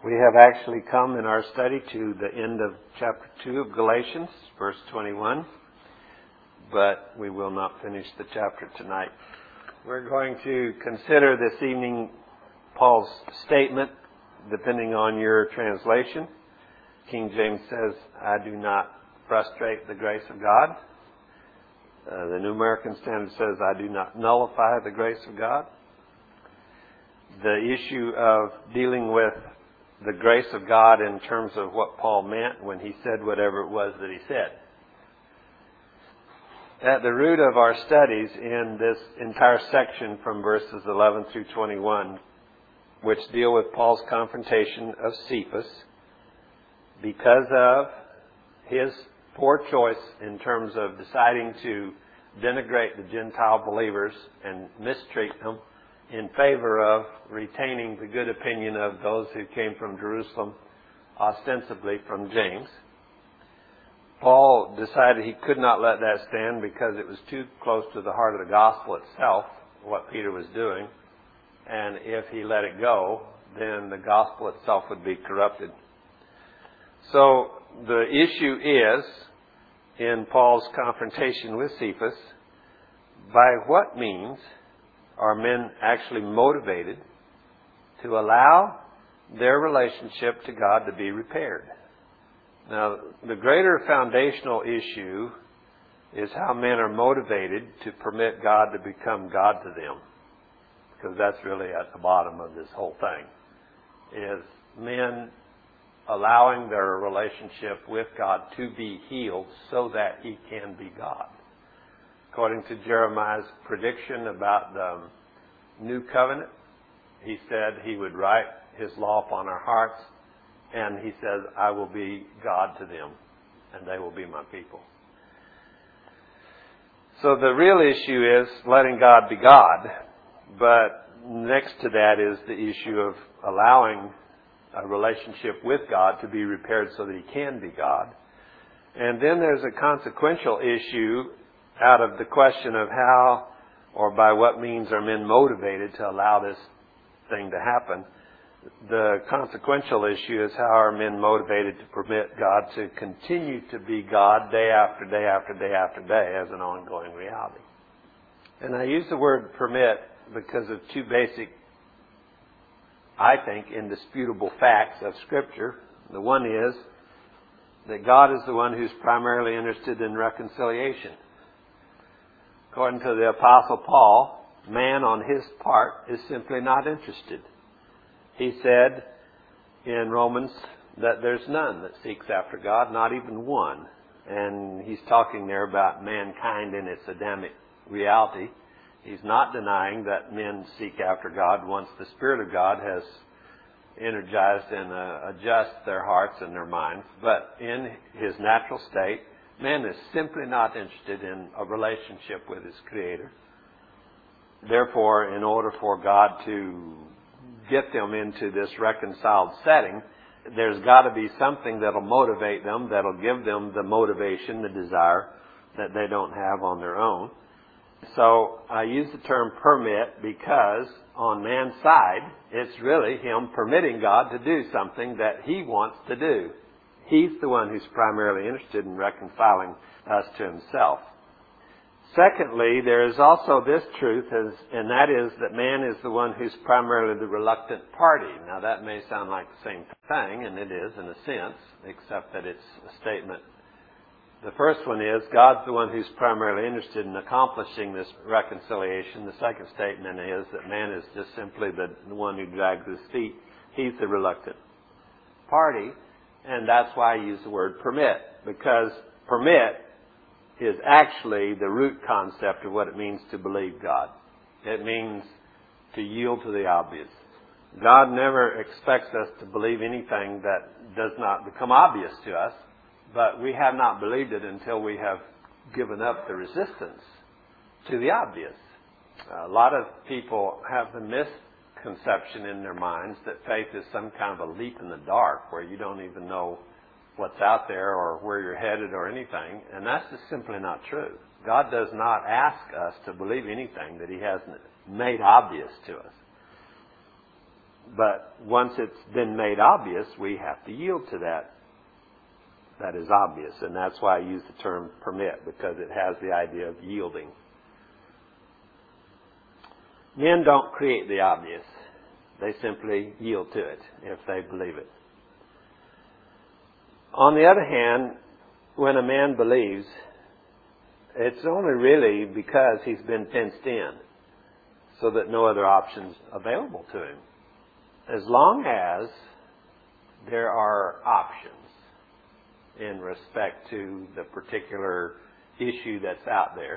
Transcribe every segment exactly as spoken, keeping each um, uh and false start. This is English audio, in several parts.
We have actually come in our study to the end of chapter two of Galatians, verse twenty-one, but we will not finish the chapter tonight. We're going to consider this evening Paul's statement, depending on your translation. King James says, I do not frustrate the grace of God. Uh, the New American Standard says, I do not nullify the grace of God. The issue of dealing with the grace of God in terms of what Paul meant when he said whatever it was that he said. At the root of our studies in this entire section from verses eleven through twenty-one, which deal with Paul's confrontation of Cephas, because of his poor choice in terms of deciding to denigrate the Gentile believers and mistreat them in favor of retaining the good opinion of those who came from Jerusalem, ostensibly from James. Paul decided he could not let that stand because it was too close to the heart of the gospel itself, what Peter was doing. And if he let it go, then the gospel itself would be corrupted. So the issue is, in Paul's confrontation with Cephas, by what means are men actually motivated to allow their relationship to God to be repaired? Now, the greater foundational issue is how men are motivated to permit God to become God to them. Because that's really at the bottom of this whole thing, is men allowing their relationship with God to be healed so that He can be God. According to Jeremiah's prediction about the new covenant, he said He would write His law upon our hearts, and He says, I will be God to them, and they will be my people. So the real issue is letting God be God, but next to that is the issue of allowing a relationship with God to be repaired so that He can be God. And then there's a consequential issue out of the question of how or by what means are men motivated to allow this thing to happen. The consequential issue is how are men motivated to permit God to continue to be God day after day after day after day as an ongoing reality. And I use the word permit because of two basic, I think, indisputable facts of Scripture. The one is that God is the one who's primarily interested in reconciliation. According to the Apostle Paul, man on his part is simply not interested. He said in Romans that there's none that seeks after God, not even one. And he's talking there about mankind in its Adamic reality. He's not denying that men seek after God once the Spirit of God has energized and uh, adjust their hearts and their minds. But in his natural state, man is simply not interested in a relationship with his Creator. Therefore, in order for God to get them into this reconciled setting, there's got to be something that'll motivate them, that'll give them the motivation, the desire that they don't have on their own. So I use the term permit because on man's side, it's really him permitting God to do something that He wants to do. He's the one who's primarily interested in reconciling us to Himself. Secondly, there is also this truth, and that is that man is the one who's primarily the reluctant party. Now that may sound like the same thing, and it is in a sense, except that it's a statement. The first one is God's the one who's primarily interested in accomplishing this reconciliation. The second statement is that man is just simply the, the one who drags his feet. He's the reluctant party, and that's why I use the word permit, because permit is actually the root concept of what it means to believe God. It means to yield to the obvious. God never expects us to believe anything that does not become obvious to us, but we have not believed it until we have given up the resistance to the obvious. A lot of people have the misconception in their minds that faith is some kind of a leap in the dark where you don't even know what's out there or where you're headed or anything, and that's just simply not true. God does not ask us to believe anything that He hasn't made obvious to us. But once it's been made obvious, we have to yield to that. That is obvious. And that's why I use the term permit, because it has the idea of yielding. Men don't create the obvious. They simply yield to it if they believe it. On the other hand, when a man believes, it's only really because he's been fenced in so that no other options available to him. As long as there are options in respect to the particular issue that's out there,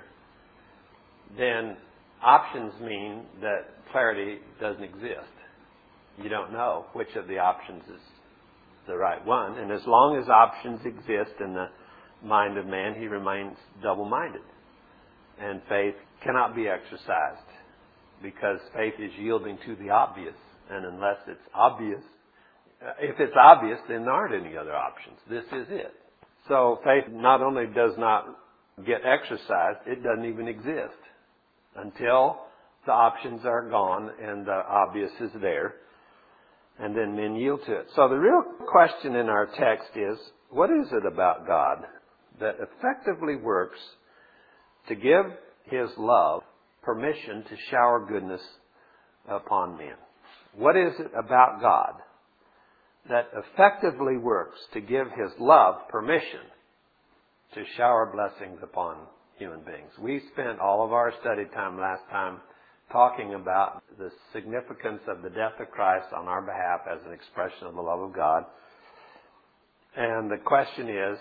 then options mean that clarity doesn't exist. You don't know which of the options is the right one. And as long as options exist in the mind of man, he remains double-minded. And faith cannot be exercised because faith is yielding to the obvious. And unless it's obvious, if it's obvious, then there aren't any other options. This is it. So faith not only does not get exercised, it doesn't even exist until the options are gone and the obvious is there. And then men yield to it. So the real question in our text is, what is it about God that effectively works to give His love permission to shower goodness upon men? What is it about God that effectively works to give His love permission to shower blessings upon human beings? We spent all of our study time last time talking about the significance of the death of Christ on our behalf as an expression of the love of God. And the question is,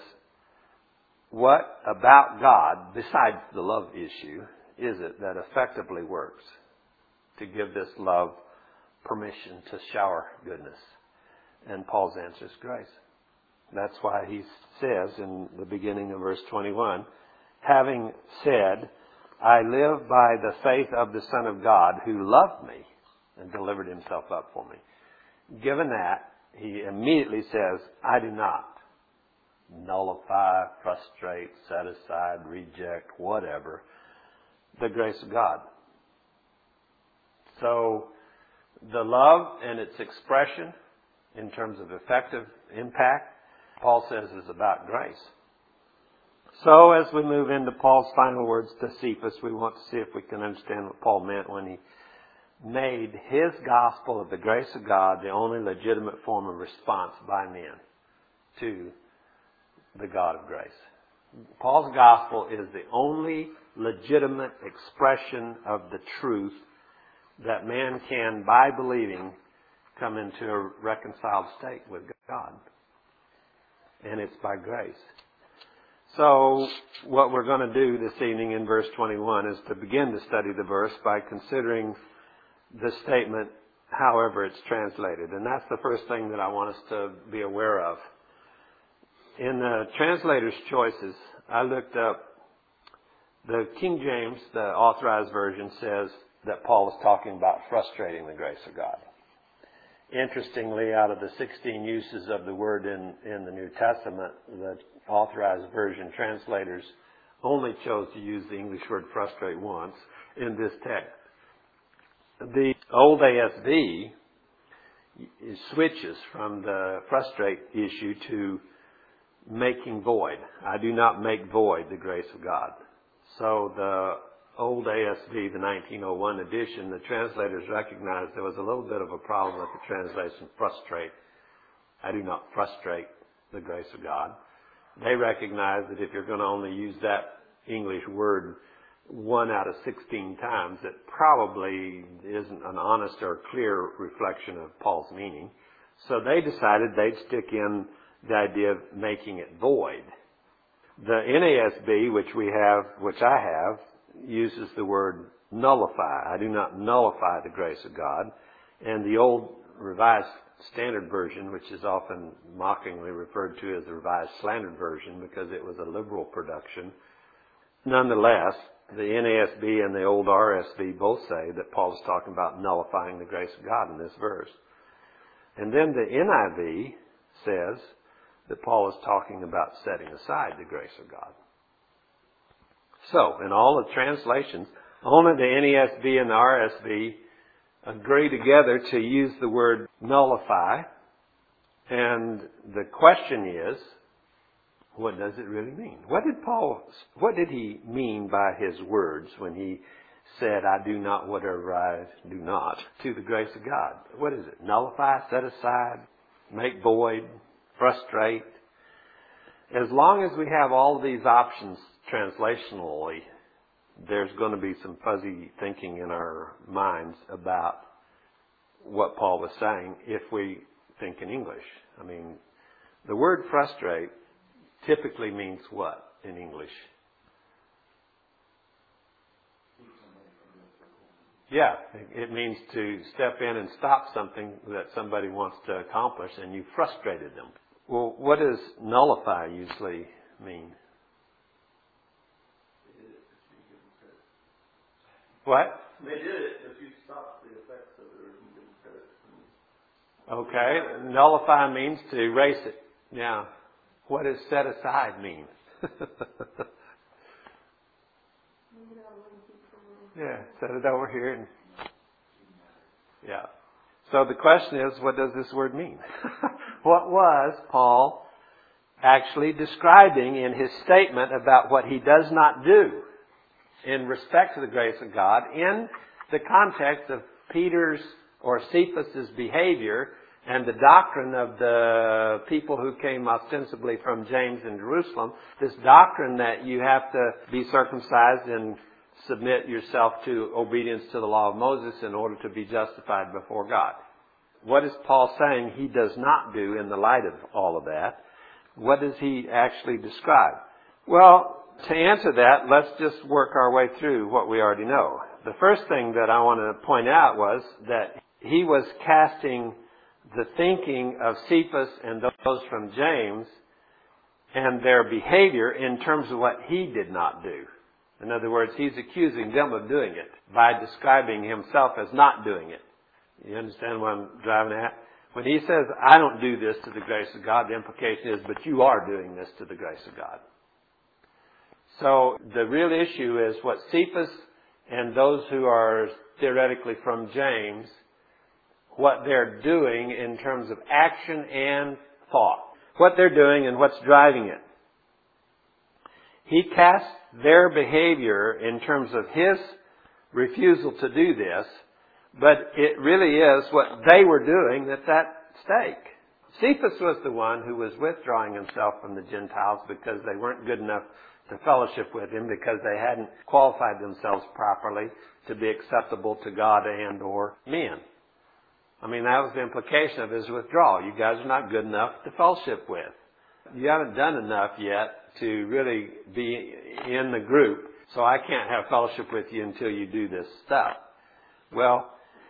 what about God, besides the love issue, is it that effectively works to give this love permission to shower goodness? And Paul's answer is grace. That's why he says in the beginning of verse twenty-one, having said, I live by the faith of the Son of God who loved me and delivered Himself up for me. Given that, he immediately says, I do not nullify, frustrate, set aside, reject, whatever, the grace of God. So the love and its expression in terms of effective impact, Paul says, is about grace. So as we move into Paul's final words to Cephas, we want to see if we can understand what Paul meant when he made his gospel of the grace of God the only legitimate form of response by men to the God of grace. Paul's gospel is the only legitimate expression of the truth that man can, by believing, come into a reconciled state with God. And it's by grace. So what we're going to do this evening in verse twenty-one is to begin to study the verse by considering the statement, however it's translated. And that's the first thing that I want us to be aware of. In the translator's choices, I looked up the King James, the authorized version, says that Paul was talking about frustrating the grace of God. Interestingly, out of the sixteen uses of the word in, in the New Testament, the authorized version translators only chose to use the English word frustrate once in this text. The old A S V switches from the frustrate issue to making void. I do not make void the grace of God. So the old A S V, the nineteen oh one edition, the translators recognized there was a little bit of a problem with the translation frustrate. I do not frustrate the grace of God. They recognize that if you're going to only use that English word one out of sixteen times, it probably isn't an honest or clear reflection of Paul's meaning. So they decided they'd stick in the idea of making it void. The N A S B, which we have, which I have, uses the word nullify. I do not nullify the grace of God. And the old Revised Standard Version, which is often mockingly referred to as the Revised Slandered Version because it was a liberal production, nonetheless, the N A S B and the old R S V both say that Paul is talking about nullifying the grace of God in this verse. And then the N I V says that Paul is talking about setting aside the grace of God. So, in all the translations, only the N A S B and the R S V agree together to use the word nullify. And the question is, what does it really mean? What did Paul, what did he mean by his words when he said, I do not whatever I do not, to the grace of God? What is it? Nullify, set aside, make void, frustrate. As long as we have all of these options translationally, there's going to be some fuzzy thinking in our minds about what Paul was saying if we think in English. I mean, the word frustrate typically means what in English? Yeah, it means to step in and stop something that somebody wants to accomplish and you frustrated them. Well, what does nullify usually mean? What? They did it, but you stopped the effects of it. Okay, nullify means to erase it. Yeah. What does set aside mean? Yeah, set it over here and yeah. So the question is, what does this word mean? What was Paul actually describing in his statement about what he does not do in respect to the grace of God in the context of Peter's or Cephas's behavior and the doctrine of the people who came ostensibly from James in Jerusalem, this doctrine that you have to be circumcised and submit yourself to obedience to the law of Moses in order to be justified before God. What is Paul saying he does not do in the light of all of that? What does he actually describe? Well, to answer that, let's just work our way through what we already know. The first thing that I want to point out was that he was casting the thinking of Cephas and those from James and their behavior in terms of what he did not do. In other words, he's accusing them of doing it by describing himself as not doing it. You understand what I'm driving at? When he says, I don't do this to the grace of God, the implication is, but you are doing this to the grace of God. So the real issue is what Cephas and those who are theoretically from James, what they're doing in terms of action and thought. What they're doing and what's driving it. He casts their behavior in terms of his refusal to do this, but it really is what they were doing that's at stake. Cephas was the one who was withdrawing himself from the Gentiles because they weren't good enough to fellowship with him, because they hadn't qualified themselves properly to be acceptable to God and or men. I mean, that was the implication of his withdrawal. You guys are not good enough to fellowship with. You haven't done enough yet to really be in the group, so I can't have fellowship with you until you do this stuff. Well,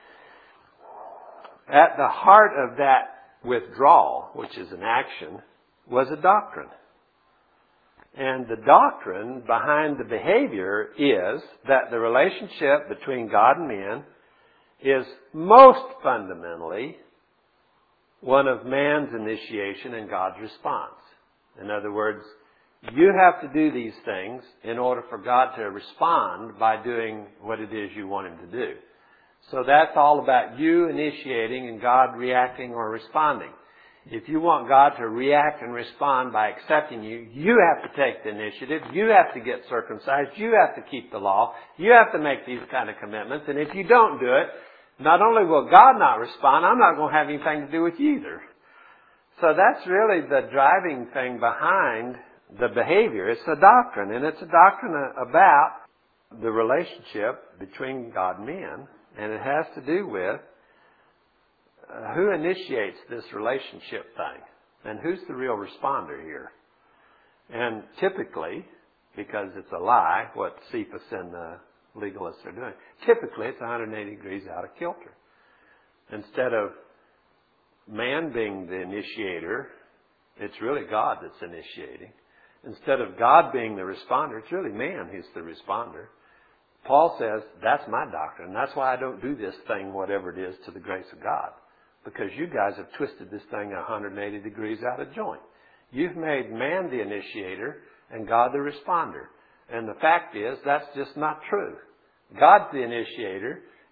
at the heart of that withdrawal, which is an action, was a doctrine. And the doctrine behind the behavior is that the relationship between God and man is most fundamentally one of man's initiation and God's response. In other words, you have to do these things in order for God to respond by doing what it is you want Him to do. So that's all about you initiating and God reacting or responding. If you want God to react and respond by accepting you, you have to take the initiative. You have to get circumcised. You have to keep the law. You have to make these kind of commitments. And if you don't do it, not only will God not respond, I'm not going to have anything to do with you either. So that's really the driving thing behind the behavior. It's a doctrine, and it's a doctrine about the relationship between God and man, and it has to do with uh, who initiates this relationship thing, and who's the real responder here. And typically, because it's a lie, what Cephas and the legalists are doing, typically it's one hundred eighty degrees out of kilter. Instead of man being the initiator, it's really God that's initiating. Instead of God being the responder, it's really man who's the responder. Paul says, that's my doctrine. That's why I don't do this thing, whatever it is, to the grace of God. Because you guys have twisted this thing one hundred eighty degrees out of joint. You've made man the initiator and God the responder. And the fact is, that's just not true. God's the initiator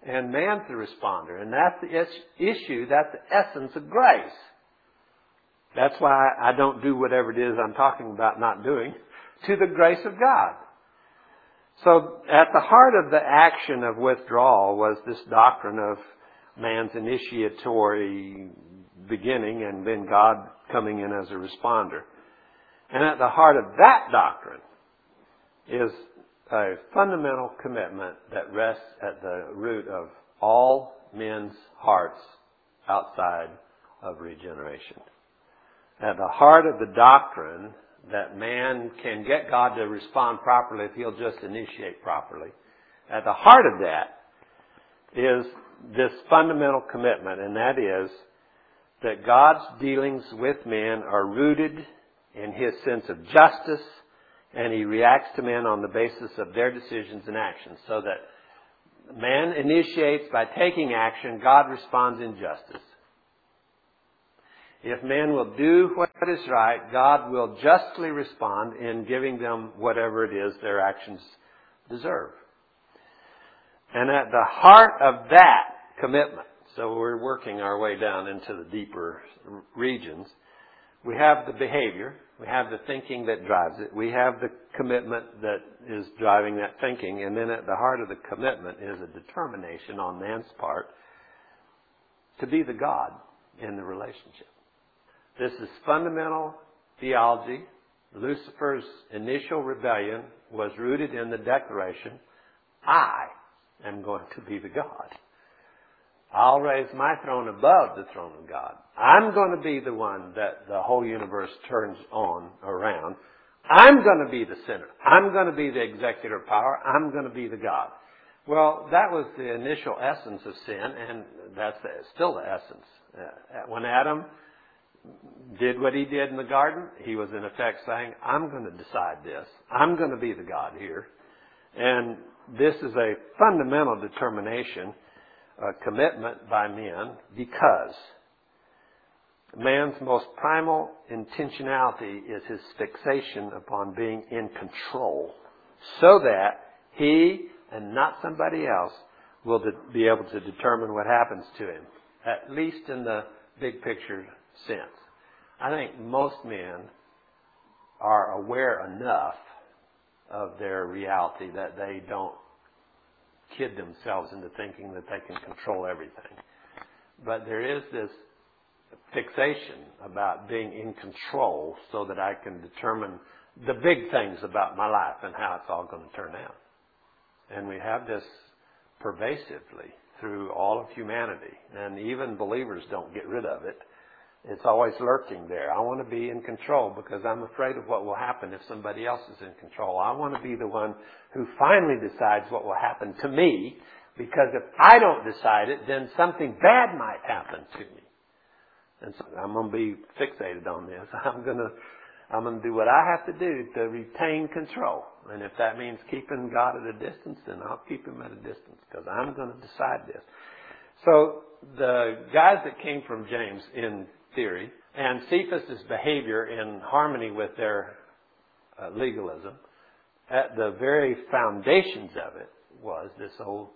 and man's the responder. And that's the issue, that's the essence of grace. That's why I don't do whatever it is I'm talking about not doing, to the grace of God. So at the heart of the action of withdrawal was this doctrine of man's initiatory beginning and then God coming in as a responder. And at the heart of that doctrine is a fundamental commitment that rests at the root of all men's hearts outside of regeneration. At the heart of the doctrine that man can get God to respond properly if he'll just initiate properly. At the heart of that is this fundamental commitment, and that is that God's dealings with men are rooted in His sense of justice, and He reacts to men on the basis of their decisions and actions. So that man initiates by taking action, God responds in justice. If man will do what is right, God will justly respond in giving them whatever it is their actions deserve. And at the heart of that commitment, so we're working our way down into the deeper regions, we have the behavior, we have the thinking that drives it, we have the commitment that is driving that thinking, and then at the heart of the commitment is a determination on man's part to be the God in the relationship. This is fundamental theology. Lucifer's initial rebellion was rooted in the declaration, I am going to be the God. I'll raise my throne above the throne of God. I'm going to be the one that the whole universe turns on around. I'm going to be the center. I'm going to be the executor power. I'm going to be the God. Well, that was the initial essence of sin, and that's the, still the essence. Uh, when Adam did what he did in the garden, he was in effect saying, I'm going to decide this. I'm going to be the God here. And this is a fundamental determination, a commitment by men, because man's most primal intentionality is his fixation upon being in control, so that he and not somebody else will be able to determine what happens to him, at least in the big picture sense. I think most men are aware enough of their reality that they don't kid themselves into thinking that they can control everything. But there is this fixation about being in control so that I can determine the big things about my life and how it's all going to turn out. And we have this pervasively through all of humanity. And even believers don't get rid of it. It's always lurking there. I want to be in control because I'm afraid of what will happen if somebody else is in control. I want to be the one who finally decides what will happen to me, because if I don't decide it, then something bad might happen to me. And so I'm going to be fixated on this. I'm going to, I'm going to do what I have to do to retain control. And if that means keeping God at a distance, then I'll keep Him at a distance because I'm going to decide this. So the guys that came from James in theory, and Cephas' behavior in harmony with their uh, legalism, at the very foundations of it was this old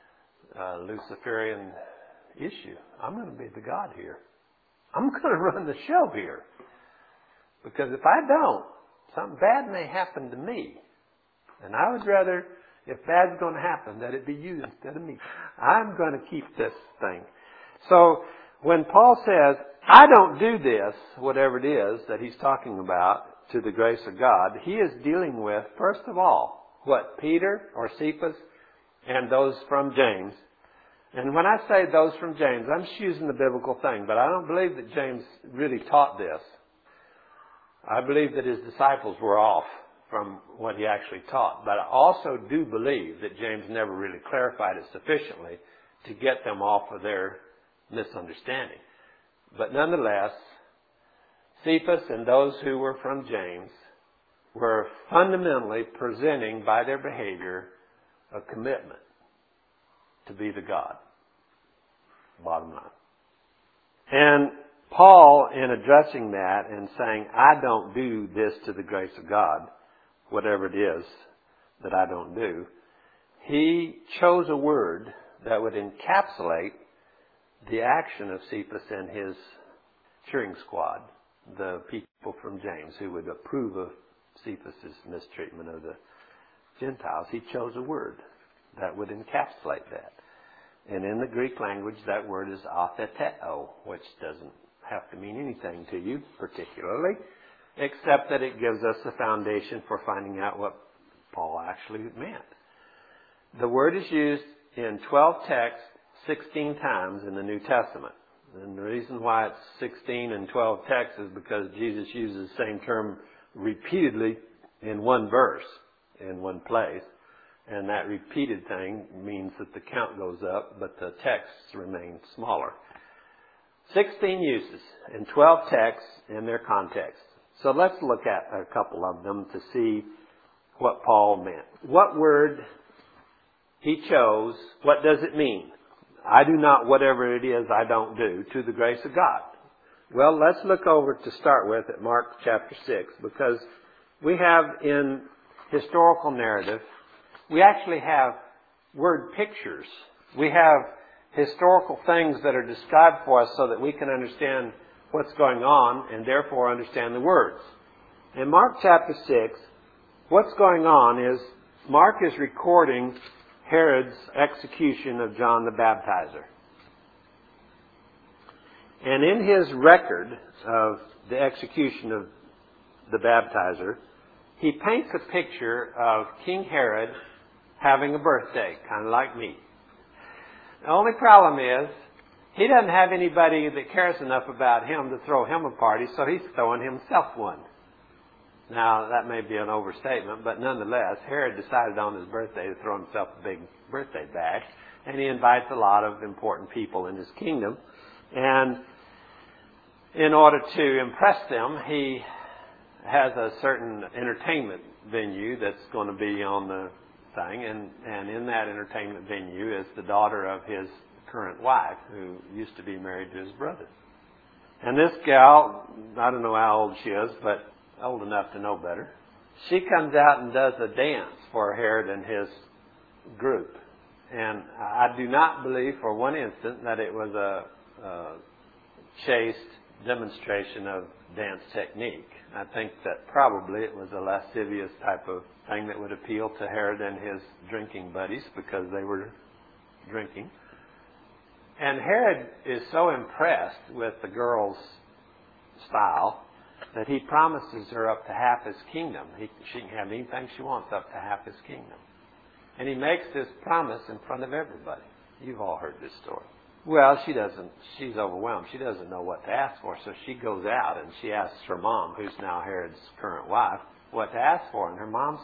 uh, Luciferian issue. I'm going to be the God here. I'm going to run the show here. Because if I don't, something bad may happen to me. And I would rather, if bad's going to happen, that it be you instead of me. I'm going to keep this thing. So when Paul says, I don't do this, whatever it is that he's talking about, to the grace of God, he is dealing with, first of all, what Peter or Cephas and those from James. And when I say those from James, I'm just using the biblical thing, but I don't believe that James really taught this. I believe that his disciples were off from what he actually taught. But I also do believe that James never really clarified it sufficiently to get them off of their misunderstanding. But nonetheless, Cephas and those who were from James were fundamentally presenting by their behavior a commitment to be the God. Bottom line. And Paul, in addressing that and saying, I don't do this to the grace of God, whatever it is that I don't do, he chose a word that would encapsulate the action of Cephas and his cheering squad, the people from James who would approve of Cephas' mistreatment of the Gentiles. He chose a word that would encapsulate that. And in the Greek language, that word is atheteo, which doesn't have to mean anything to you particularly, except that it gives us a foundation for finding out what Paul actually meant. The word is used in twelve texts, sixteen times in the New Testament. And the reason why it's sixteen and twelve texts is because Jesus uses the same term repeatedly in one verse, in one place. And that repeated thing means that the count goes up, but the texts remain smaller. sixteen uses in twelve texts in their context. So let's look at a couple of them to see what Paul meant. What word he chose, what does it mean? I do not, whatever it is, I don't do, to the grace of God. Well, let's look over to start with at Mark chapter six, because we have in historical narrative, we actually have word pictures. We have historical things that are described for us so that we can understand what's going on and therefore understand the words. In Mark chapter six, what's going on is Mark is recording Herod's execution of John the Baptizer. And in his record of the execution of the baptizer, he paints a picture of King Herod having a birthday, kind of like me. The only problem is, he doesn't have anybody that cares enough about him to throw him a party, so he's throwing himself one. Now, that may be an overstatement, but nonetheless, Herod decided on his birthday to throw himself a big birthday bash, and he invites a lot of important people in his kingdom. And in order to impress them, he has a certain entertainment venue that's going to be on the thing, and, and in that entertainment venue is the daughter of his current wife, who used to be married to his brother. And this gal, I don't know how old she is, but old enough to know better, she comes out and does a dance for Herod and his group. And I do not believe for one instant that it was a, a chaste demonstration of dance technique. I think that probably it was a lascivious type of thing that would appeal to Herod and his drinking buddies because they were drinking. And Herod is so impressed with the girl's style that he promises her up to half his kingdom. He, she can have anything she wants up to half his kingdom. And he makes this promise in front of everybody. You've all heard this story. Well, she doesn't, she's overwhelmed. She doesn't know what to ask for, so she goes out and she asks her mom, who's now Herod's current wife, what to ask for. And her mom's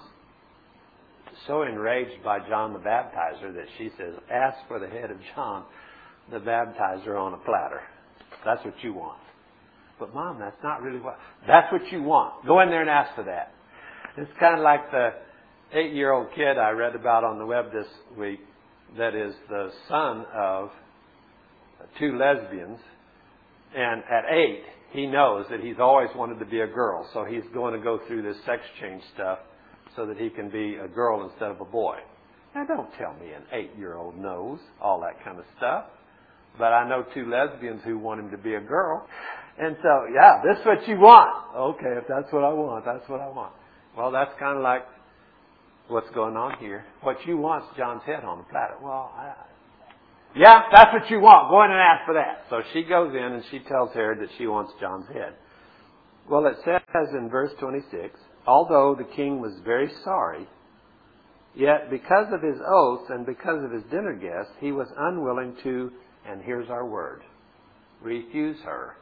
so enraged by John the Baptizer that she says, ask for the head of John the Baptizer on a platter. That's what you want. But Mom, that's not really what... That's what you want. Go in there and ask for that. It's kind of like the eight-year-old kid I read about on the web this week that is the son of two lesbians. And at eight, he knows that he's always wanted to be a girl. So he's going to go through this sex change stuff so that he can be a girl instead of a boy. Now, don't tell me an eight-year-old knows all that kind of stuff. But I know two lesbians who want him to be a girl. And so, yeah, this is what you want. Okay, if that's what I want, that's what I want. Well, that's kind of like what's going on here. What you want is John's head on the platter. Well, I, yeah, that's what you want. Go in and ask for that. So she goes in and she tells Herod that she wants John's head. Well, it says in verse twenty-six, although the king was very sorry, yet because of his oaths and because of his dinner guests, he was unwilling to, and here's our word, refuse her.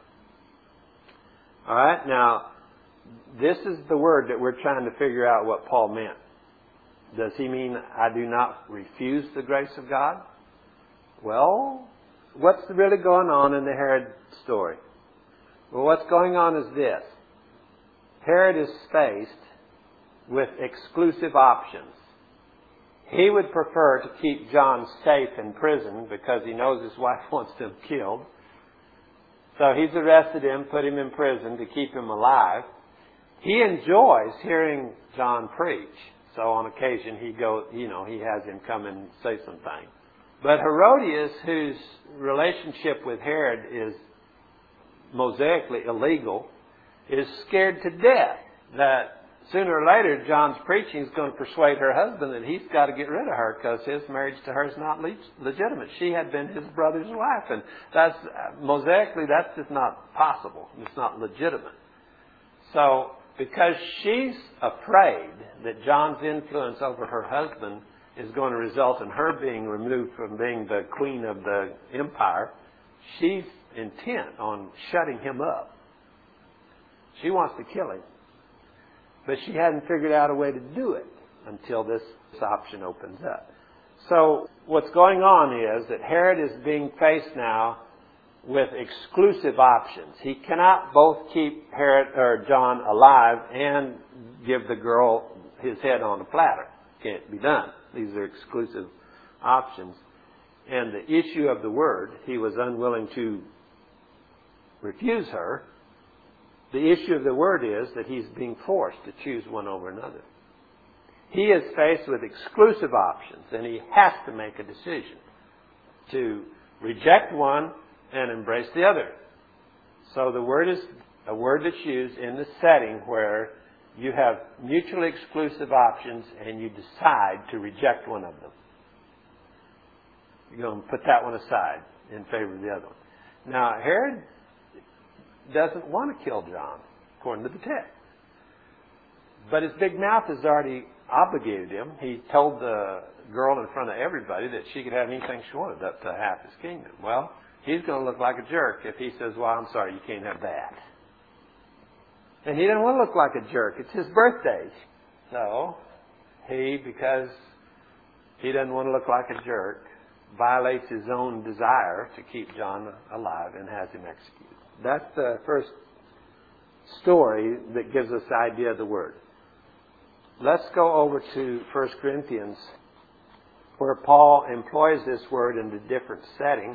All right, now, this is the word that we're trying to figure out what Paul meant. Does he mean I do not refuse the grace of God? Well, what's really going on in the Herod story? Well, what's going on is this. Herod is faced with exclusive options. He would prefer to keep John safe in prison because he knows his wife wants him killed. So he's arrested him, put him in prison to keep him alive. He enjoys hearing John preach. So on occasion he go, you know, he has him come and say something. But Herodias, whose relationship with Herod is mosaically illegal, is scared to death that sooner or later John's preaching is going to persuade her husband that he's got to get rid of her because his marriage to her is not le- legitimate. She had been his brother's wife, and that's mosaically that's just not possible. It's not legitimate. So because she's afraid that John's influence over her husband is going to result in her being removed from being the queen of the empire, she's intent on shutting him up. She wants to kill him. But she hadn't figured out a way to do it until this option opens up. So what's going on is that Herod is being faced now with exclusive options. He cannot both keep Herod or John alive and give the girl his head on a platter. Can't be done. These are exclusive options. And the issue of the word, he was unwilling to refuse her. The issue of the word is that he's being forced to choose one over another. He is faced with exclusive options, and he has to make a decision to reject one and embrace the other. So the word is a word that's used in the setting where you have mutually exclusive options and you decide to reject one of them. You're going to put that one aside in favor of the other one. Now, Herod doesn't want to kill John, according to the text. But his big mouth has already obligated him. He told the girl in front of everybody that she could have anything she wanted, up to half his kingdom. Well, he's going to look like a jerk if he says, well, I'm sorry, you can't have that. And he doesn't want to look like a jerk. It's his birthday. So, he, because he doesn't want to look like a jerk, violates his own desire to keep John alive and has him executed. That's the first story that gives us the idea of the word. Let's go over to First Corinthians, where Paul employs this word in a different setting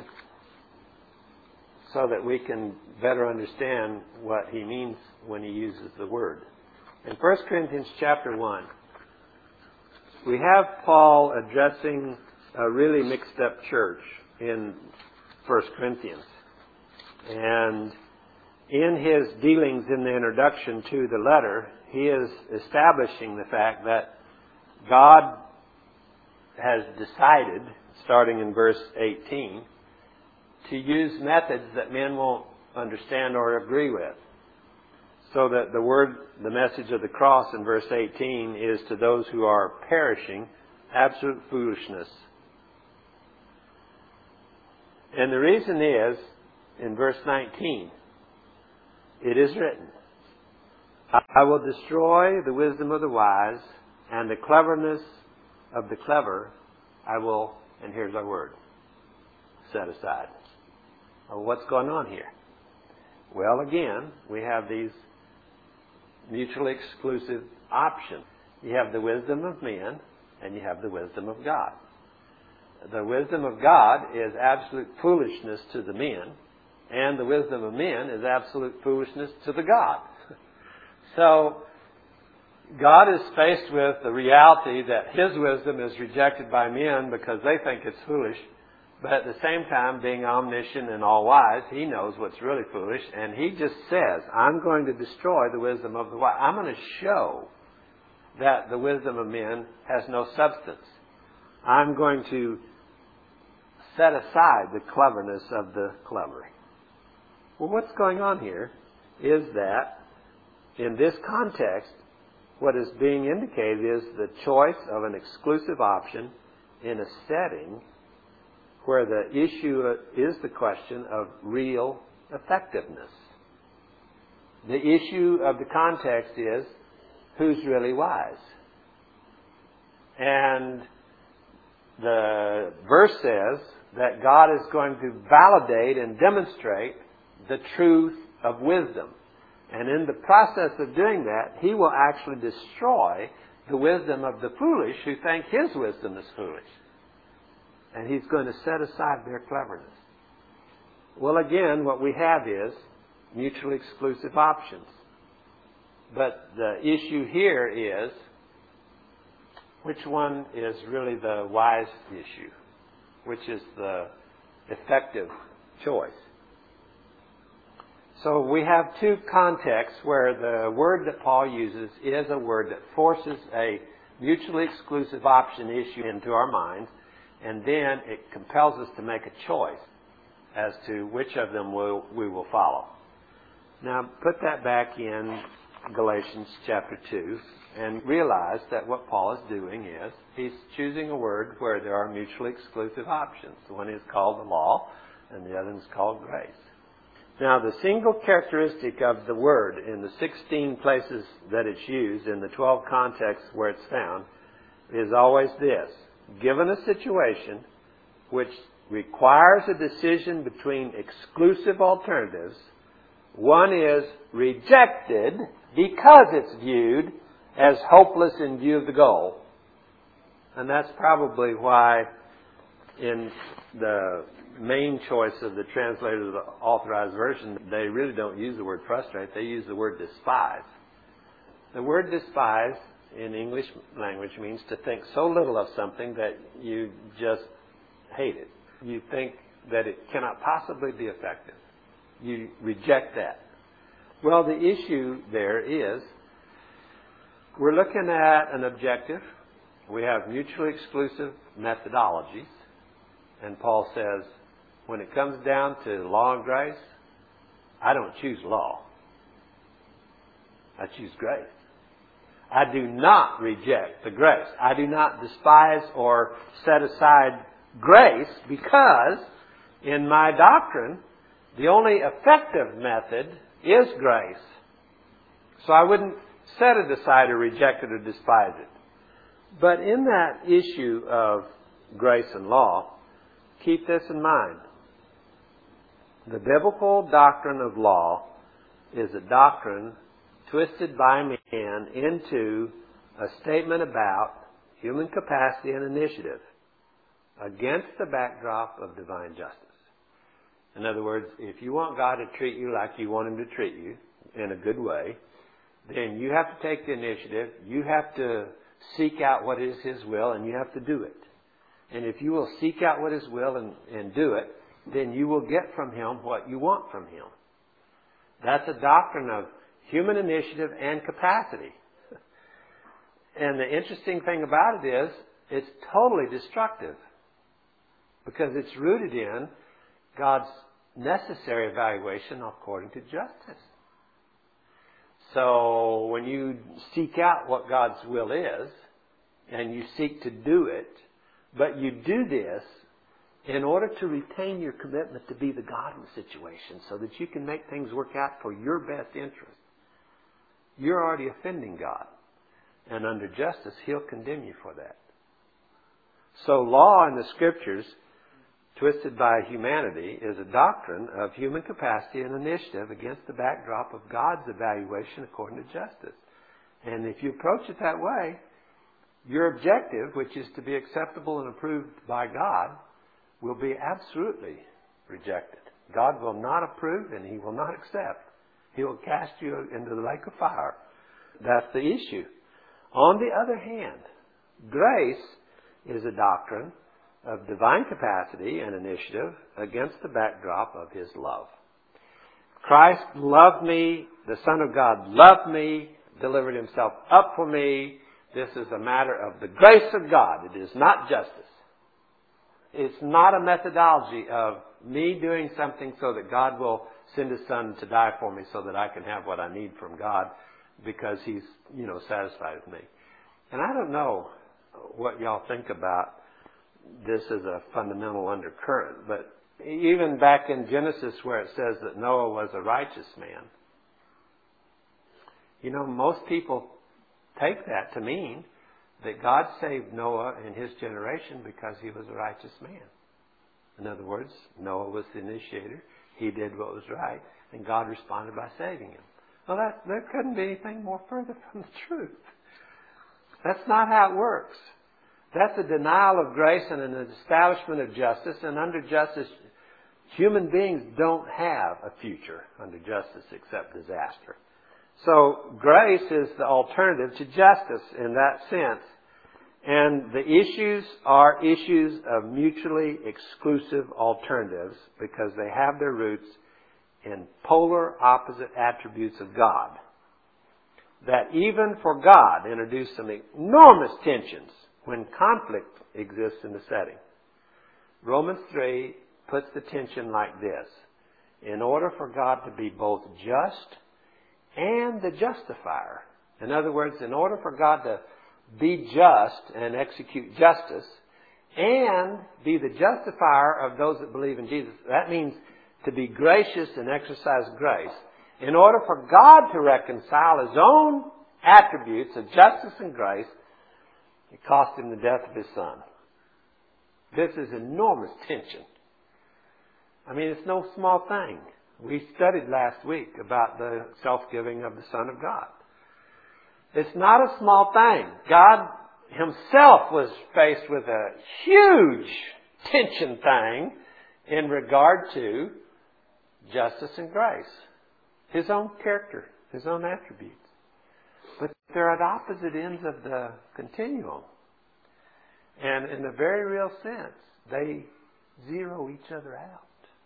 so that we can better understand what he means when he uses the word. In First Corinthians chapter one, we have Paul addressing a really mixed up church in First Corinthians. And in his dealings in the introduction to the letter, he is establishing the fact that God has decided, starting in verse eighteen, to use methods that men won't understand or agree with. So that the word, the message of the cross in verse eighteen is to those who are perishing, absolute foolishness. And the reason is, in verse nineteen, it is written, I will destroy the wisdom of the wise, and the cleverness of the clever I will, and here's our word, set aside. Well, what's going on here? Well, again, we have these mutually exclusive options. You have the wisdom of men, and you have the wisdom of God. The wisdom of God is absolute foolishness to the men, and the wisdom of men is absolute foolishness to the God. So, God is faced with the reality that His wisdom is rejected by men because they think it's foolish, but at the same time, being omniscient and all-wise, He knows what's really foolish, and He just says, I'm going to destroy the wisdom of the wise. I'm going to show that the wisdom of men has no substance. I'm going to set aside the cleverness of the clever. Well, what's going on here is that in this context, what is being indicated is the choice of an exclusive option in a setting where the issue is the question of real effectiveness. The issue of the context is who's really wise. And the verse says that God is going to validate and demonstrate the truth of wisdom. And in the process of doing that, He will actually destroy the wisdom of the foolish who think His wisdom is foolish. And He's going to set aside their cleverness. Well, again, what we have is mutually exclusive options. But the issue here is, which one is really the wise issue? which is the effective choice. So we have two contexts where the word that Paul uses is a word that forces a mutually exclusive option issue into our minds, and then it compels us to make a choice as to which of them we'll, we will follow. Now, put that back in Galatians chapter two and realize that what Paul is doing is he's choosing a word where there are mutually exclusive options. One is called the law, and the other is called grace. Now, the single characteristic of the word in the sixteen places that it's used, in the twelve contexts where it's found, is always this. Given a situation which requires a decision between exclusive alternatives, one is rejected because it's viewed as hopeless in view of the goal. And that's probably why in the main choice of the translator of the Authorized Version, they really don't use the word frustrate. They use the word despise. The word despise in English language means to think so little of something that you just hate it. You think that it cannot possibly be effective. You reject that. Well, the issue there is we're looking at an objective. We have mutually exclusive methodologies. And Paul says, when it comes down to law and grace, I don't choose law. I choose grace. I do not reject the grace. I do not despise or set aside grace because in my doctrine, the only effective method is grace. So I wouldn't set it aside or reject it or despise it. But in that issue of grace and law, keep this in mind. The biblical doctrine of law is a doctrine twisted by man into a statement about human capacity and initiative against the backdrop of divine justice. In other words, if you want God to treat you like you want Him to treat you, in a good way, then you have to take the initiative, you have to seek out what is His will, and you have to do it. And if you will seek out what His will and, and do it, then you will get from Him what you want from Him. That's a doctrine of human initiative and capacity. And the interesting thing about it is, it's totally destructive. Because it's rooted in God's necessary evaluation according to justice. So when you seek out what God's will is, and you seek to do it, but you do this in order to retain your commitment to be the God in the situation so that you can make things work out for your best interest, you're already offending God. And under justice, He'll condemn you for that. So law in the Scriptures, twisted by humanity, is a doctrine of human capacity and initiative against the backdrop of God's evaluation according to justice. And if you approach it that way, your objective, which is to be acceptable and approved by God, will be absolutely rejected. God will not approve and He will not accept. He will cast you into the lake of fire. That's the issue. On the other hand, grace is a doctrine of divine capacity and initiative against the backdrop of His love. Christ loved me, the Son of God loved me, delivered Himself up for me. This is a matter of the grace of God. It is not justice. It's not a methodology of me doing something so that God will send His Son to die for me so that I can have what I need from God because He's, you know, satisfied with me. And I don't know what y'all think about this as a fundamental undercurrent, but even back in Genesis where it says that Noah was a righteous man, you know, most people take that to mean that God saved Noah and his generation because he was a righteous man. In other words, Noah was the initiator. He did what was right, and God responded by saving him. Well, that, there couldn't be anything more further from the truth. That's not how it works. That's a denial of grace and an establishment of justice. And under justice, human beings don't have a future under justice except disaster. So grace is the alternative to justice in that sense. And the issues are issues of mutually exclusive alternatives because they have their roots in polar opposite attributes of God that even for God introduce some enormous tensions when conflict exists in the setting. Romans three puts the tension like this. In order for God to be both just and the justifier, in other words, in order for God to be just and execute justice and be the justifier of those that believe in Jesus, that means to be gracious and exercise grace. In order for God to reconcile His own attributes of justice and grace, it cost Him the death of His Son. This is enormous tension. I mean, it's no small thing. We studied last week about the self-giving of the Son of God. It's not a small thing. God Himself was faced with a huge tension thing in regard to justice and grace. His own character, His own attributes. But they're at opposite ends of the continuum. And in a very real sense, they zero each other out.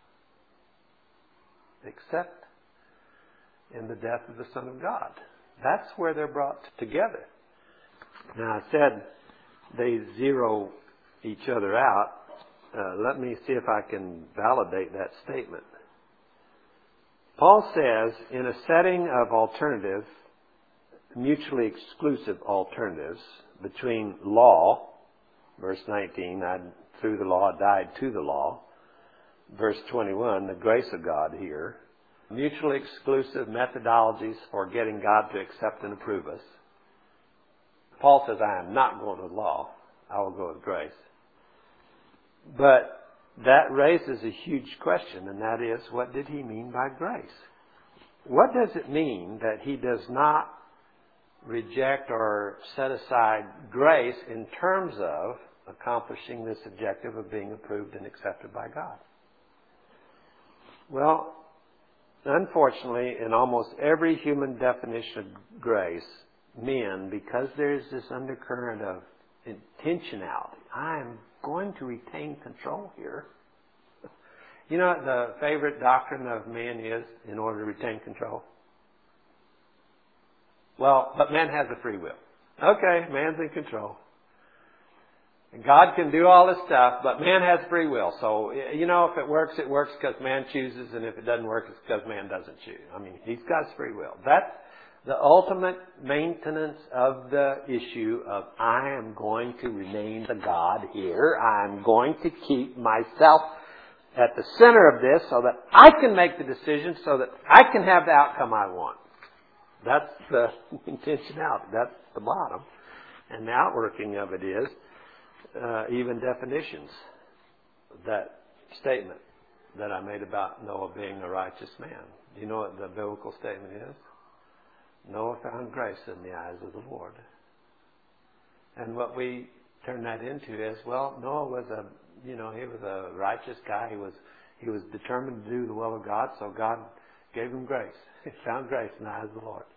Except in the death of the Son of God. That's where they're brought together. Now, I said they zero each other out. Uh, let me see if I can validate that statement. Paul says, in a setting of alternative, mutually exclusive alternatives between law, verse nineteen, I, through the law, died to the law. Verse twenty-one, the grace of God here. Mutually exclusive methodologies for getting God to accept and approve us. Paul says, I am not going with law. I will go with grace. But that raises a huge question, and that is, what did he mean by grace? What does it mean that he does not reject or set aside grace in terms of accomplishing this objective of being approved and accepted by God? Well, unfortunately, in almost every human definition of grace, men, because there's this undercurrent of intentionality, I'm going to retain control here. You know what the favorite doctrine of man is in order to retain control? Well, but man has a free will. Okay, man's in control. And God can do all this stuff, but man has free will. So, you know, if it works, it works because man chooses, and if it doesn't work, it's because man doesn't choose. I mean, he's got his free will. That's the ultimate maintenance of the issue of I am going to remain the God here. I'm going to keep myself at the center of this so that I can make the decision so that I can have the outcome I want. That's the intentionality. That's the bottom. And the outworking of it is uh, even definitions. That statement that I made about Noah being a righteous man. Do you know what the biblical statement is? Noah found grace in the eyes of the Lord. And what we turn that into is, well, Noah was a, you know, he was a righteous guy. He was, he was determined to do the will of God, so God gave him grace. He found grace in the eyes of the Lord.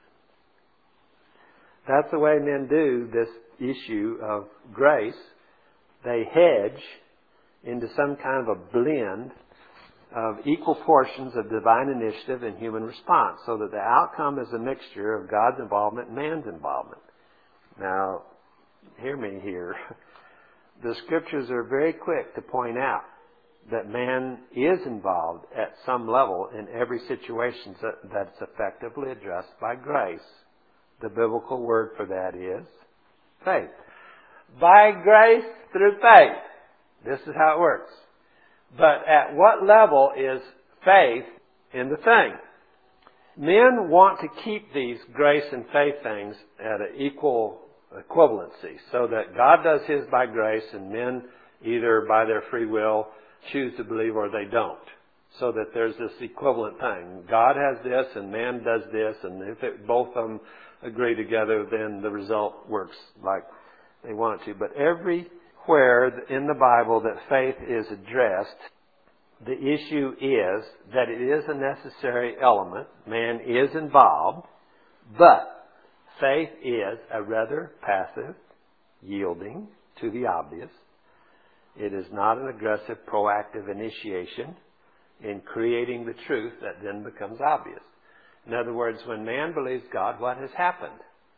That's the way men do this issue of grace. They hedge into some kind of a blend of equal portions of divine initiative and human response, so that the outcome is a mixture of God's involvement and man's involvement. Now, hear me here. The Scriptures are very quick to point out that man is involved at some level in every situation that's effectively addressed by grace. The biblical word for that is faith. By grace through faith. This is how it works. But at what level is faith in the thing? Men want to keep these grace and faith things at an equal equivalency, so that God does His by grace and men either by their free will choose to believe or they don't. So that there's this equivalent thing. God has this and man does this, and if it, both of them agree together, then the result works like they want it to. But everywhere in the Bible that faith is addressed, the issue is that it is a necessary element. Man is involved, but faith is a rather passive, yielding to the obvious. It is not an aggressive, proactive initiation in creating the truth that then becomes obvious. In other words, when man believes God, what has happened?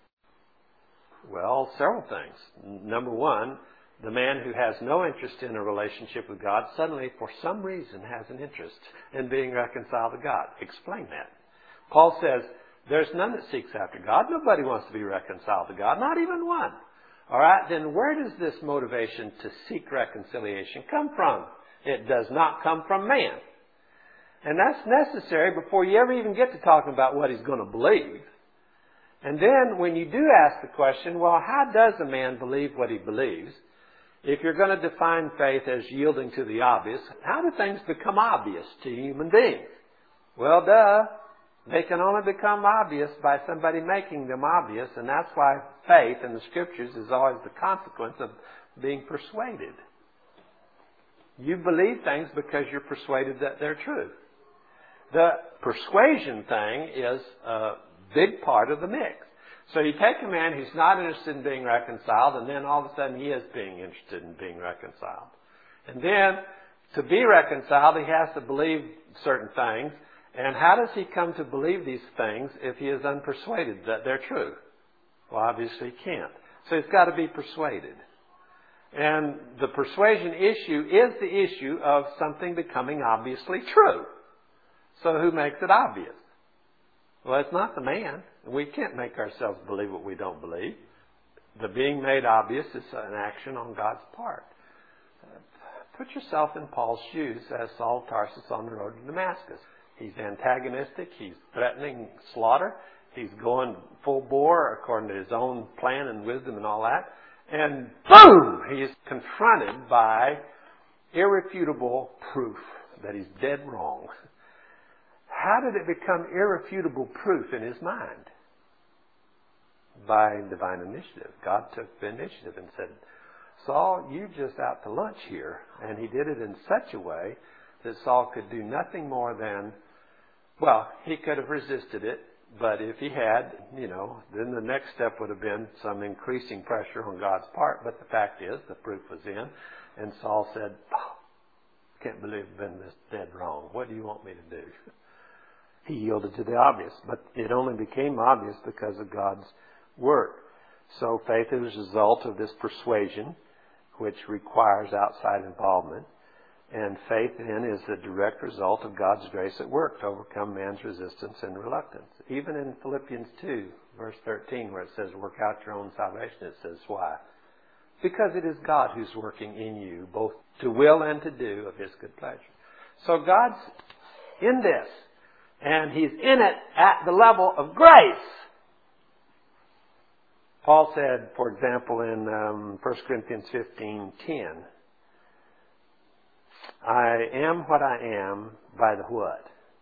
Well, several things. Number one, the man who has no interest in a relationship with God suddenly, for some reason, has an interest in being reconciled to God. Explain that. Paul says, there's none that seeks after God. Nobody wants to be reconciled to God, not even one. All right, then where does this motivation to seek reconciliation come from? It does not come from man. And that's necessary before you ever even get to talking about what he's going to believe. And then when you do ask the question, well, how does a man believe what he believes? If you're going to define faith as yielding to the obvious, how do things become obvious to human beings? Well, duh. They can only become obvious by somebody making them obvious, and that's why faith in the Scriptures is always the consequence of being persuaded. You believe things because you're persuaded that they're true. The persuasion thing is a big part of the mix. So you take a man who's not interested in being reconciled, and then all of a sudden he is being interested in being reconciled. And then, to be reconciled, he has to believe certain things. And how does he come to believe these things if he is unpersuaded that they're true? Well, obviously he can't. So he's got to be persuaded. And the persuasion issue is the issue of something becoming obviously true. So who makes it obvious? Well, it's not the man. We can't make ourselves believe what we don't believe. The being made obvious is an action on God's part. Put yourself in Paul's shoes as Saul of Tarsus on the road to Damascus. He's antagonistic. He's threatening slaughter. He's going full bore according to his own plan and wisdom and all that. And boom! He's confronted by irrefutable proof that he's dead wrong. How did it become irrefutable proof in his mind? By divine initiative. God took the initiative and said, Saul, you're just out to lunch here. And he did it in such a way that Saul could do nothing more than, well, he could have resisted it, but if he had, you know, then the next step would have been some increasing pressure on God's part. But the fact is, the proof was in, and Saul said, oh, can't believe I've been this dead wrong. What do you want me to do? He yielded to the obvious, but it only became obvious because of God's work. So faith is a result of this persuasion, which requires outside involvement. And faith, then, is the direct result of God's grace at work to overcome man's resistance and reluctance. Even in Philippians two, verse thirteen, where it says, work out your own salvation, it says, why? Because it is God who's working in you, both to will and to do of His good pleasure. So God's in this, and He's in it at the level of grace. Paul said, for example, in um, First Corinthians fifteen ten, I am what I am by the what?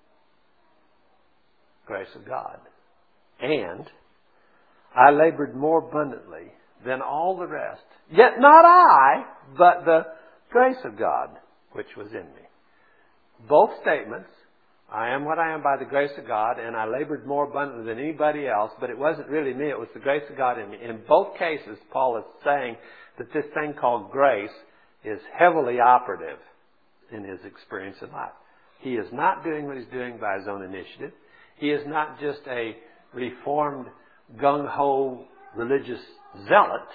Grace of God. And I labored more abundantly than all the rest. Yet not I, but the grace of God, which was in me. Both statements, I am what I am by the grace of God, and I labored more abundantly than anybody else, but it wasn't really me, it was the grace of God in me. In both cases, Paul is saying that this thing called grace is heavily operative in his experience in life. He is not doing what he's doing by his own initiative. He is not just a reformed, gung-ho religious zealot.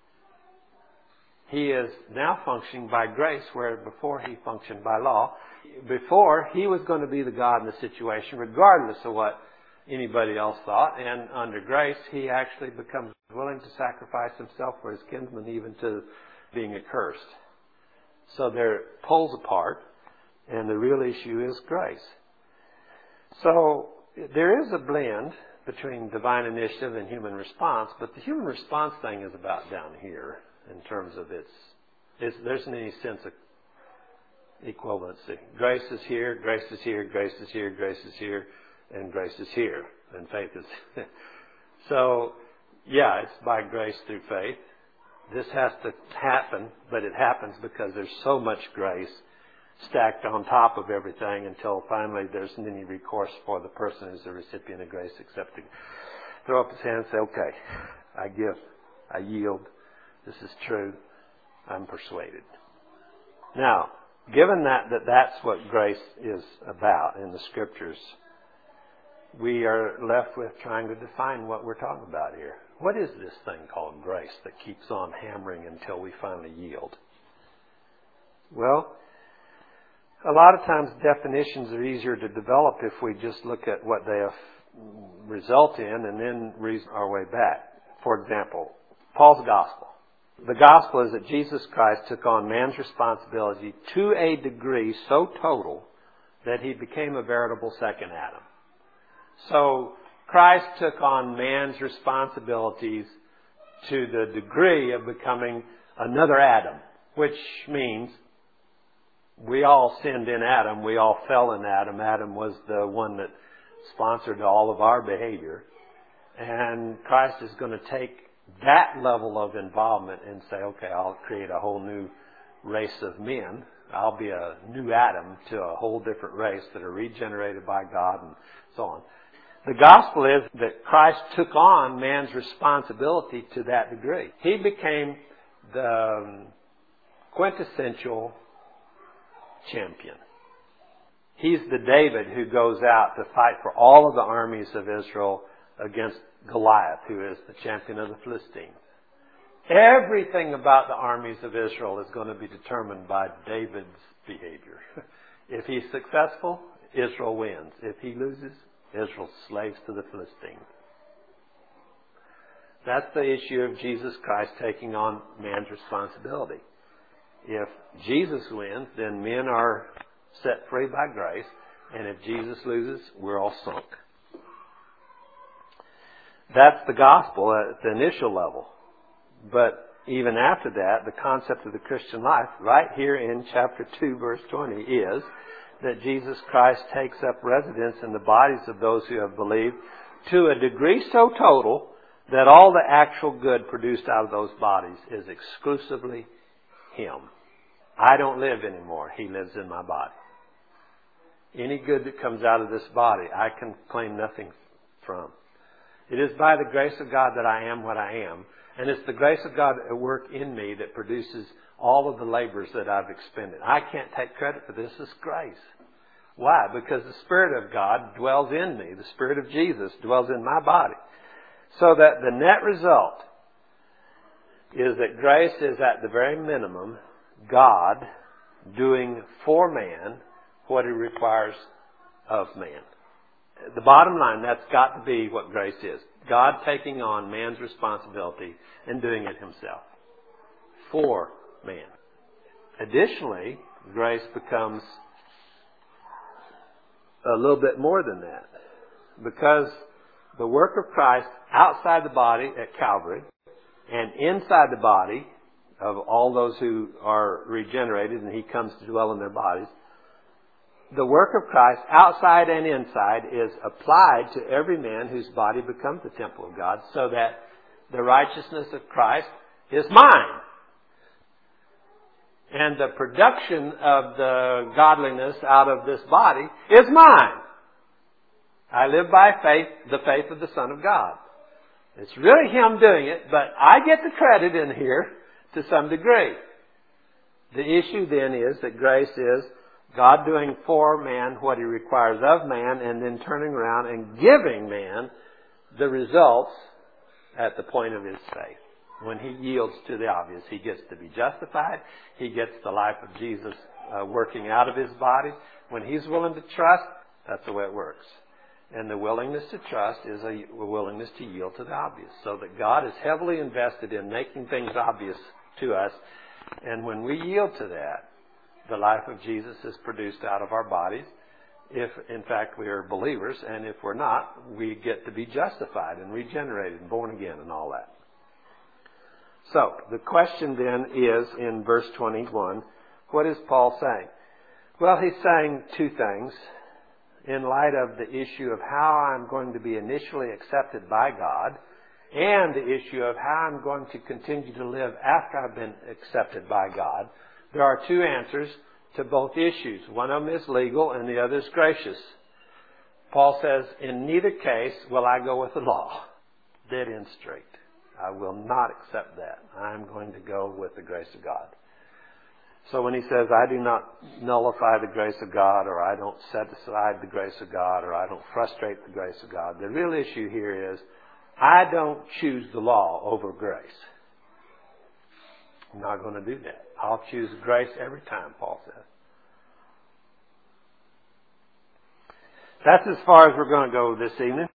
He is now functioning by grace where before he functioned by law. Before, he was going to be the God in the situation regardless of what anybody else thought. And under grace, he actually becomes willing to sacrifice himself for his kinsmen, even to being accursed. So they're poles apart, and the real issue is grace. So there is a blend between divine initiative and human response, but the human response thing is about down here in terms of its, it's, there isn't any sense of equivalency. Grace is here, grace is here, grace is here, grace is here, and grace is here, and faith is. So, yeah, it's by grace through faith. This has to happen, but it happens because there's so much grace stacked on top of everything until finally there isn't any recourse for the person who's the recipient of grace except to throw up his hand and say, okay, I give, I yield, This is true. I'm persuaded. Now, given that, that that's what grace is about in the Scriptures, we are left with trying to define what we're talking about here. What is this thing called grace that keeps on hammering until we finally yield? Well, a lot of times definitions are easier to develop if we just look at what they result in and then reason our way back. For example, Paul's gospel. The gospel is that Jesus Christ took on man's responsibility to a degree so total that he became a veritable second Adam. So Christ took on man's responsibilities to the degree of becoming another Adam, which means we all sinned in Adam. We all fell in Adam. Adam was the one that sponsored all of our behavior. And Christ is going to take that level of involvement and say, okay, I'll create a whole new race of men. I'll be a new Adam to a whole different race that are regenerated by God and so on. The gospel is that Christ took on man's responsibility to that degree. He became the quintessential champion. He's the David who goes out to fight for all of the armies of Israel against Goliath, who is the champion of the Philistines. Everything about the armies of Israel is going to be determined by David's behavior. If he's successful, Israel wins. If he loses, Israel slaves to the Philistines. That's the issue of Jesus Christ taking on man's responsibility. If Jesus wins, then men are set free by grace. And if Jesus loses, we're all sunk. That's the gospel at the initial level. But even after that, the concept of the Christian life, right here in chapter two, verse twenty, is that Jesus Christ takes up residence in the bodies of those who have believed to a degree so total that all the actual good produced out of those bodies is exclusively Him. I don't live anymore. He lives in my body. Any good that comes out of this body, I can claim nothing from. It is by the grace of God that I am what I am. And it's the grace of God at work in me that produces all of the labors that I've expended. I can't take credit for this. It's grace. Why? Because the Spirit of God dwells in me. The Spirit of Jesus dwells in my body. So that the net result is that grace is at the very minimum God doing for man what He requires of man. The bottom line, that's got to be what grace is. God taking on man's responsibility and doing it Himself for man. Additionally, grace becomes a little bit more than that. Because the work of Christ outside the body at Calvary and inside the body of all those who are regenerated and He comes to dwell in their bodies, the work of Christ outside and inside is applied to every man whose body becomes the temple of God, so that the righteousness of Christ is mine. And the production of the godliness out of this body is mine. I live by faith, the faith of the Son of God. It's really Him doing it, but I get the credit in here to some degree. The issue then is that grace is God doing for man what He requires of man, and then turning around and giving man the results at the point of his faith. When he yields to the obvious, he gets to be justified. He gets the life of Jesus uh, working out of his body. When he's willing to trust, that's the way it works. And the willingness to trust is a willingness to yield to the obvious. So that God is heavily invested in making things obvious to us. And when we yield to that, the life of Jesus is produced out of our bodies, if in fact we are believers, and if we're not, we get to be justified and regenerated and born again and all that. So, the question then is, in verse twenty-one, what is Paul saying? Well, he's saying two things in light of the issue of how I'm going to be initially accepted by God and the issue of how I'm going to continue to live after I've been accepted by God. There are two answers to both issues. One of them is legal and the other is gracious. Paul says, in neither case will I go with the law. Dead end straight. I will not accept that. I'm going to go with the grace of God. So when he says, I do not nullify the grace of God, or I don't set aside the grace of God, or I don't frustrate the grace of God, the real issue here is, I don't choose the law over grace. I'm not going to do that. I'll choose grace every time, Paul says. That's as far as we're going to go this evening.